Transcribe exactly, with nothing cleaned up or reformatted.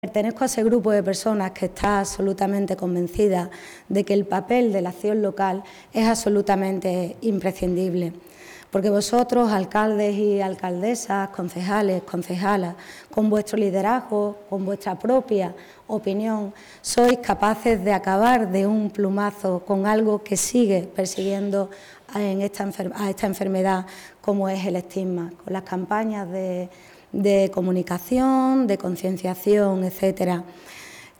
Pertenezco a ese grupo de personas que está absolutamente convencida de que el papel de la acción local es absolutamente imprescindible, porque vosotros, alcaldes y alcaldesas, concejales, concejalas, con vuestro liderazgo, con vuestra propia opinión, sois capaces de acabar de un plumazo con algo que sigue persiguiendo en esta a esta enfermedad como es el estigma, con las campañas de de comunicación, de concienciación, etcétera.